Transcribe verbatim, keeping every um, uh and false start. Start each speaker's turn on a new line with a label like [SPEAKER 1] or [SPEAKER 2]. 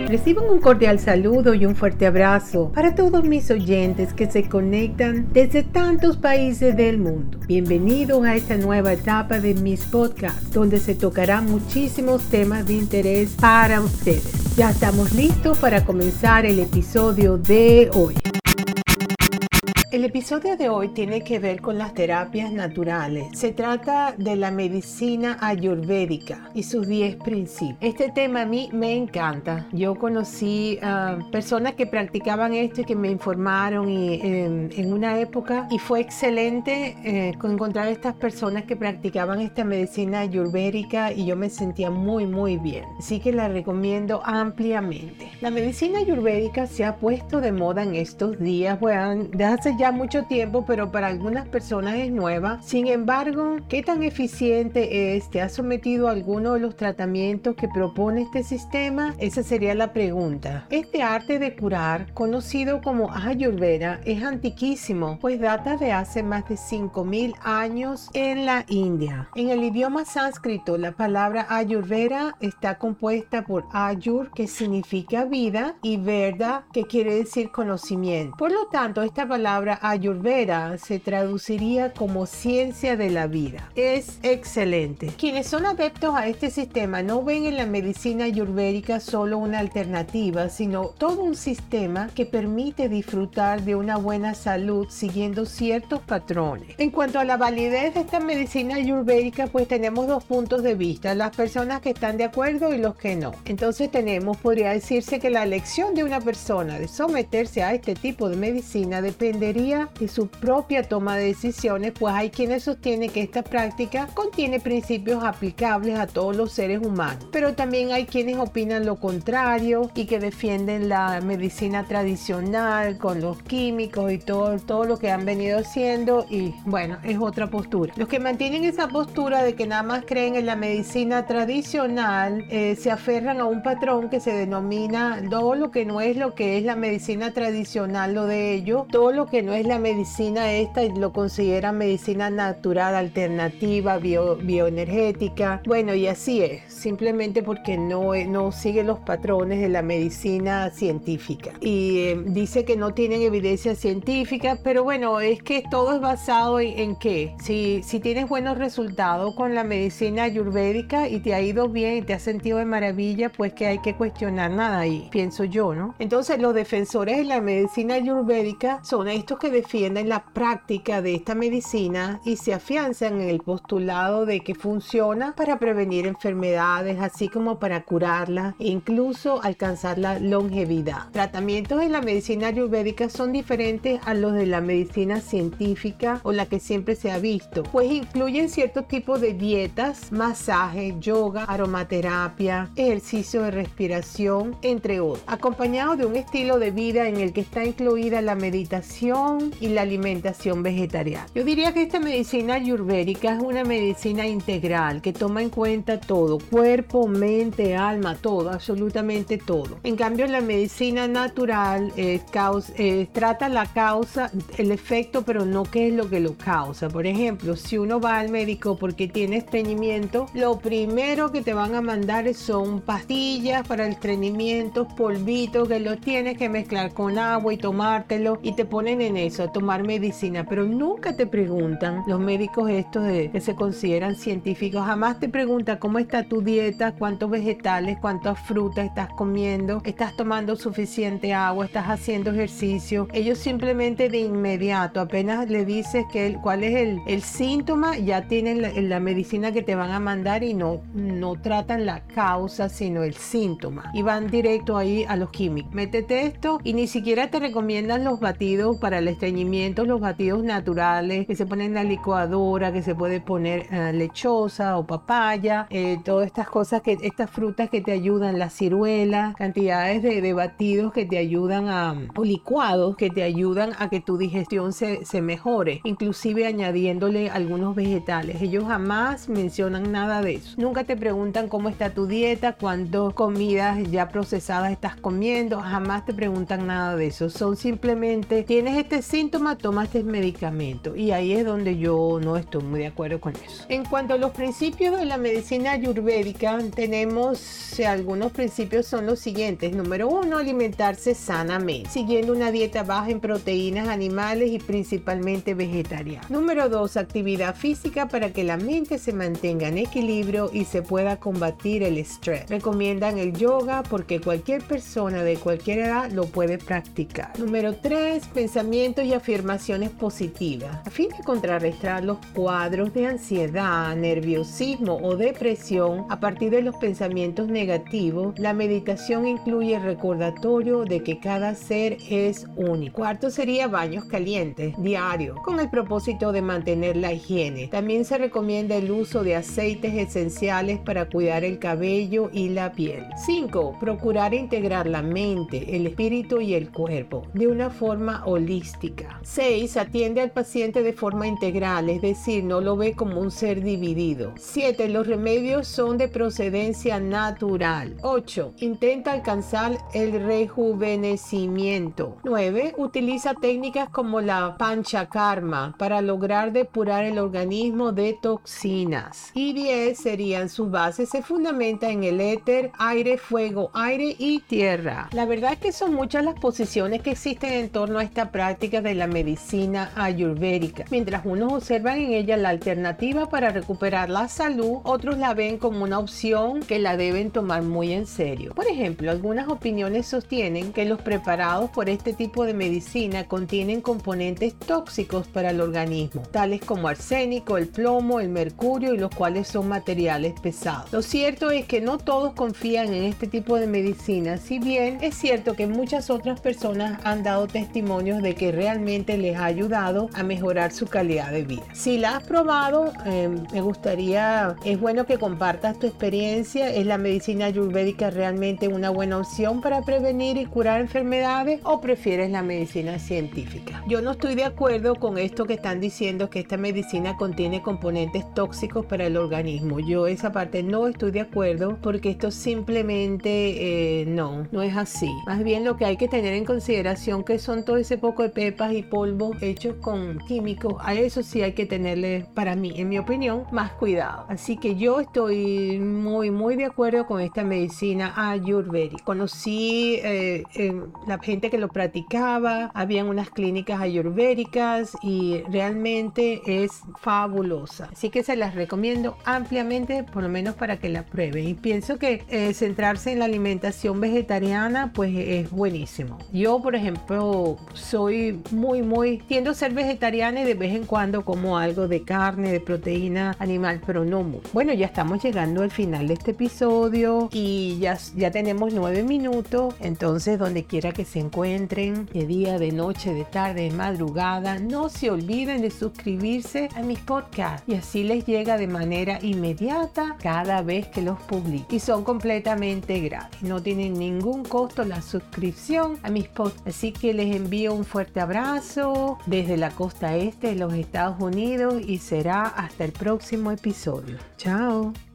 [SPEAKER 1] Reciban un cordial saludo y un fuerte abrazo para todos mis oyentes que se conectan desde tantos países del mundo. Bienvenidos a esta nueva etapa de mis podcasts, donde se tocarán muchísimos temas de interés para ustedes. Ya estamos listos para comenzar el episodio de hoy. El episodio de hoy tiene que ver con las terapias naturales. Se trata de la medicina ayurvédica y sus diez principios. Este tema a mí me encanta. Yo conocí a uh, personas que practicaban esto y que me informaron y, eh, en una época, y fue excelente eh, encontrar estas personas que practicaban esta medicina ayurvédica y yo me sentía muy muy bien. Así que la recomiendo ampliamente. La medicina ayurvédica se ha puesto de moda en estos días, bueno, de hace ya mucho tiempo, pero para algunas personas es nueva. Sin embargo, ¿qué tan eficiente es? ¿Te has sometido a alguno de los tratamientos que propone este sistema? Esa sería la pregunta. Este arte de curar, conocido como Ayurveda, es antiquísimo, pues data de hace más de cinco mil años en la India. En el idioma sánscrito, la palabra Ayurveda está compuesta por Ayur, que significa vida, y Veda, que quiere decir conocimiento. Por lo tanto, esta palabra Ayurveda se traduciría como ciencia de la vida. Es excelente. Quienes son adeptos a este sistema no ven en la medicina ayurvédica solo una alternativa, sino todo un sistema que permite disfrutar de una buena salud siguiendo ciertos patrones. En cuanto a la validez de esta medicina ayurvédica, pues tenemos dos puntos de vista: las personas que están de acuerdo y los que no. Entonces tenemos, podría decirse que la elección de una persona de someterse a este tipo de medicina dependería de su propia toma de decisiones, pues hay quienes sostienen que esta práctica contiene principios aplicables a todos los seres humanos, pero también hay quienes opinan lo contrario y que defienden la medicina tradicional con los químicos y todo, todo lo que han venido haciendo, y bueno, es otra postura. Los que mantienen esa postura de que nada más creen en la medicina tradicional eh, se aferran a un patrón que se denomina todo lo que no es lo que es la medicina tradicional, lo de ellos, todo lo que no es la medicina esta, y lo consideran medicina natural, alternativa, bio, bioenergética. Bueno, y así es, simplemente porque no, no sigue los patrones de la medicina científica. Y eh, dice que no tienen evidencia científica, pero bueno, es que todo es basado en, en qué. Si, si tienes buenos resultados con la medicina ayurvédica y te ha ido bien y te has sentido de maravilla, pues que hay que cuestionar nada ahí, pienso yo, ¿no? Entonces los defensores de la medicina ayurvédica son estos que defienden la práctica de esta medicina y se afianzan en el postulado de que funciona para prevenir enfermedades, así como para curarlas e incluso alcanzar la longevidad. Tratamientos en la medicina ayurvédica son diferentes a los de la medicina científica o la que siempre se ha visto, pues incluyen ciertos tipos de dietas, masaje, yoga, aromaterapia, ejercicio de respiración, entre otros, acompañado de un estilo de vida en el que está incluida la meditación y la alimentación vegetariana. Yo diría que esta medicina ayurvédica es una medicina integral que toma en cuenta todo: cuerpo, mente, alma, todo, absolutamente todo. En cambio, la medicina natural eh, causa, eh, trata la causa, el efecto, pero no qué es lo que lo causa. Por ejemplo, si uno va al médico porque tiene estreñimiento, lo primero que te van a mandar son pastillas para el estreñimiento, polvitos que los tienes que mezclar con agua y tomártelo, y te ponen en eso, a tomar medicina, pero nunca te preguntan, los médicos estos de, que se consideran científicos, jamás te preguntan cómo está tu dieta, cuántos vegetales, cuántas frutas estás comiendo, estás tomando suficiente agua, estás haciendo ejercicio. Ellos simplemente de inmediato, apenas le dices que el, cuál es el, el síntoma, ya tienen la, la medicina que te van a mandar y no, no tratan la causa, sino el síntoma, y van directo ahí a los químicos. Métete esto, y ni siquiera te recomiendan los batidos para el estreñimiento, los batidos naturales que se ponen en la licuadora, que se puede poner uh, lechosa o papaya, eh, todas estas cosas, que estas frutas que te ayudan, la ciruela, cantidades de, de batidos que te ayudan a, o licuados que te ayudan a que tu digestión se, se mejore, inclusive añadiéndole algunos vegetales. Ellos jamás mencionan nada de eso. Nunca te preguntan cómo está tu dieta, cuántas comidas ya procesadas estás comiendo, jamás te preguntan nada de eso. Son simplemente, tienes este ese síntoma, toma este medicamento. Y ahí es donde yo no estoy muy de acuerdo con eso. En cuanto a los principios de la medicina ayurvédica, tenemos eh, algunos principios son los siguientes. Número uno, alimentarse sanamente, siguiendo una dieta baja en proteínas animales y principalmente vegetariana. Número dos, actividad física para que la mente se mantenga en equilibrio y se pueda combatir el estrés. Recomiendan el yoga porque cualquier persona de cualquier edad lo puede practicar. Número tres, pensamientos y afirmaciones positivas. A fin de contrarrestar los cuadros de ansiedad, nerviosismo o depresión a partir de los pensamientos negativos, la meditación incluye el recordatorio de que cada ser es único. Cuarto sería baños calientes diarios con el propósito de mantener la higiene. También se recomienda el uso de aceites esenciales para cuidar el cabello y la piel. cinco. Procurar integrar la mente, el espíritu y el cuerpo de una forma holística. seis. Atiende al paciente de forma integral, es decir, no lo ve como un ser dividido. siete. Los remedios son de procedencia natural. ocho. Intenta alcanzar el rejuvenecimiento. nueve. Utiliza técnicas como la panchakarma para lograr depurar el organismo de toxinas. Y diez serían sus bases, se fundamenta en el éter, aire, fuego, aire y tierra. La verdad es que son muchas las posiciones que existen en torno a esta práctica de la medicina ayurvédica. Mientras unos observan en ella la alternativa para recuperar la salud, otros la ven como una opción que la deben tomar muy en serio. Por ejemplo, algunas opiniones sostienen que los preparados por este tipo de medicina contienen componentes tóxicos para el organismo, tales como arsénico, el plomo, el mercurio, y los cuales son materiales pesados. Lo cierto es que no todos confían en este tipo de medicina, si bien es cierto que muchas otras personas han dado testimonios de que realmente les ha ayudado a mejorar su calidad de vida. Si la has probado, eh, me gustaría, es bueno que compartas tu experiencia. ¿Es la medicina ayurvédica realmente una buena opción para prevenir y curar enfermedades o prefieres la medicina científica? Yo no estoy de acuerdo con esto que están diciendo, que esta medicina contiene componentes tóxicos para el organismo. Yo esa parte no estoy de acuerdo, porque esto simplemente eh, no, no es así. Más bien lo que hay que tener en consideración que son todo ese poco de pepas y polvo hechos con químicos. A eso sí hay que tenerle, para mí, en mi opinión, más cuidado. Así que yo estoy muy muy de acuerdo con esta medicina ayurvédica. Conocí eh, eh, la gente que lo practicaba, habían unas clínicas ayurvédicas y realmente es fabulosa. Así que se las recomiendo ampliamente, por lo menos para que la prueben. Y pienso que eh, centrarse en la alimentación vegetariana pues es buenísimo. Yo, por ejemplo, soy muy muy tiendo a ser vegetariana y de vez en cuando como algo de carne, de proteína animal, pero no mucho. Bueno, ya estamos llegando al final de este episodio y ya, ya tenemos nueve minutos. Entonces, donde quiera que se encuentren, de día, de noche, de tarde, de madrugada, no se olviden de suscribirse a mis podcasts y así les llega de manera inmediata cada vez que los publico. Y son completamente gratis, no tienen ningún costo la suscripción a mis podcasts. Así que les envío un fuerte abrazo desde la costa este de los Estados Unidos y será hasta el próximo episodio. Chao.